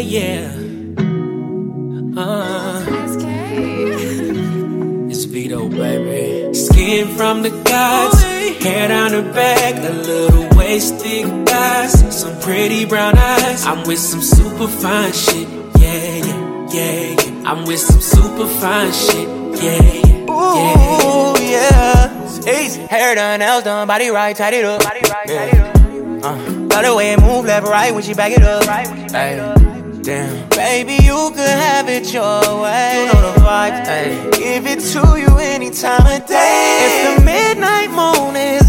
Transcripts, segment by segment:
yeah. It's Vito, baby. Skin from the gods, hair down her back, a little waist, thick thighs, some pretty brown eyes. I'm with some super fine shit, yeah, yeah, yeah, yeah. I'm with some super fine shit, yeah, yeah, ooh, yeah. It's easy. Hair done, nails done, body right, tight it up. Love the way it move left, right when she back it up. Damn. Baby, you could have it your way. You know the vibes, ayy. Give it to you any time of day. If the midnight moon is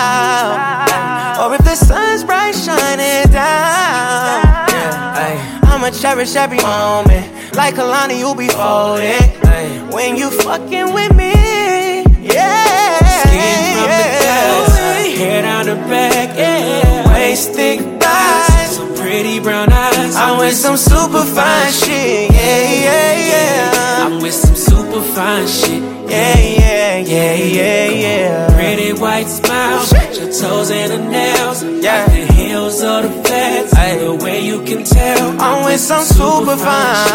out, or if the sun's bright shining down, yeah, I'ma cherish every moment. Like Kalani, you be folded when you fucking with me, yeah. Skin from the gods, hair down the back, yeah. Waist thick thighs, some pretty brown eyes. I'm with some super fine shit, yeah, yeah, yeah. I'm with some super fine shit, yeah, yeah, yeah, yeah, yeah. Pretty white smile, your toes and her nails, yeah. Like the heels or the flats, the way you can tell. I'm with some super fine,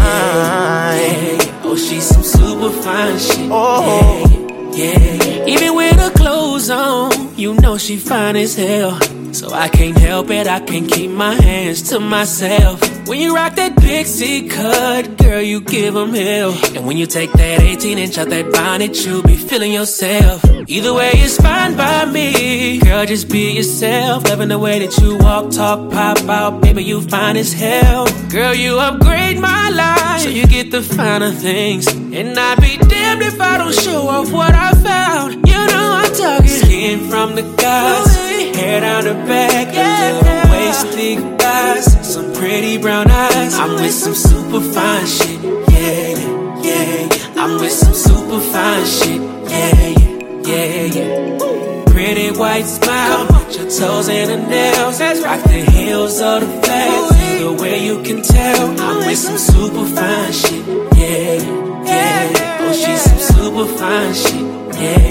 yeah, yeah. Oh, she's some super fine shit, oh. Yeah, yeah. Even with her clothes on, you know she fine as hell. So I can't help it, I can't keep my hands to myself. When you rock that pixie cut, girl, you give 'em hell. And when you take that 18-inch out that bonnet, you be feeling yourself. Either way, it's fine by me. Girl, just be yourself. Loving the way that you walk, talk, pop out. Baby, you fine as hell. Girl, you upgrade my life, so you get the finer things. And I'd be damned if I don't show off what I found. You know I'm talking skin from the gods, hair down the back, a little waist, thick thighs, some pretty brown eyes. I'm with some super fine shit, yeah, yeah, yeah, yeah. I'm with some super fine shit, yeah, yeah, yeah, yeah. Pretty white smile, your toes and her nails, rock the heels or the flats, the way you can tell. I'm with some super fine shit, yeah, yeah, yeah. Oh, she's some super fine shit, yeah.